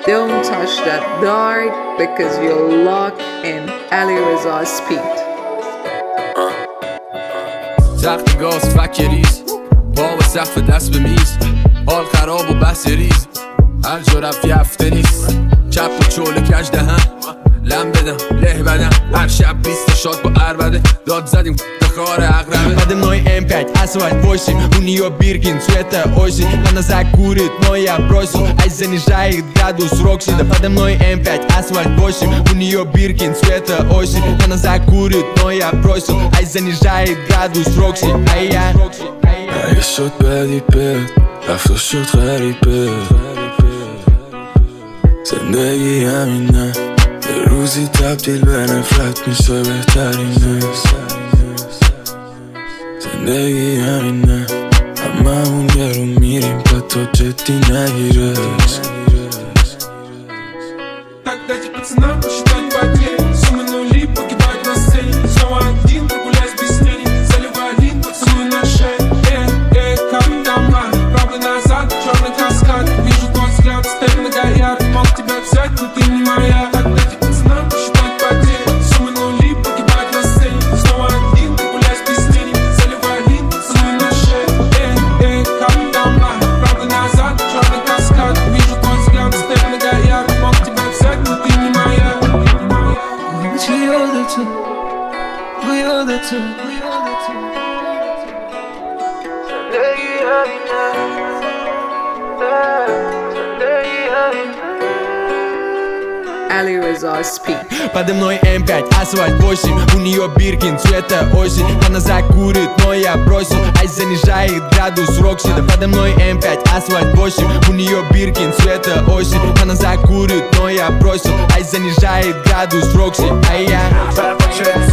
Don't touch that dart because you'll lock in Alireza Speed. تخت گاز فکریز پا به سقف دست به میز حال خراب و بحث ریز هر جا رفت هفته نیست چپ و چول کج دهن لم بدم له بدم هر شب 20 شاد با عربده داد زدیم خار اقربه Подо мной М5, асфальт 8. У нее Биркин, цвета осень. Она закурит, но я бросил. Ай занижает градус Рокси. Да подо мной М5, асфальт 8. У нее Биркин, цвета осень. Она закурит, но я бросил. Ай занижает градус Рокси. Ай я اگه شد بدی بد رفت و شد غریبه زندگی همینه یه روزی تبدیل به نفرت میشه بهترینه زندگی همینه هممون گرون میریم تا تو جدی نگیره Так дайте пацанам посчитать потери. Суммы нули погибать на сцене. Снова один, прогуляюсь без тени. Заливай один, поцелуй на шее. Как там надо, правда назад, черный каскад. Вижу твой взгляд, степенно горят. Мог тебя взять, но ты не моя. Так дайте пацанам посчитать потери. Суммы нули погибать на сцене. Снова один, прогуляюсь без тени. Заливай один, поцелуй на шее. Как там надо, правда назад, черный каскад. Вижу твой взгляд, степенно горят. Мог тебя взять, но ты не моя. We are the two. Alireza Speed. Подо мной М5, асфальт 8. У нее Биркин, цвета осень. Она закурит, но я бросил. Ай занижает градус Рокси. Да подо мной М5, асфальт 8. У нее Биркин, цвета осень. Она закурит, но я бросил. Ай занижает градус Рокси. Ай я